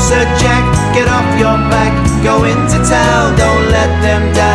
Sir Jack, get off your back, go into town, don't let them down.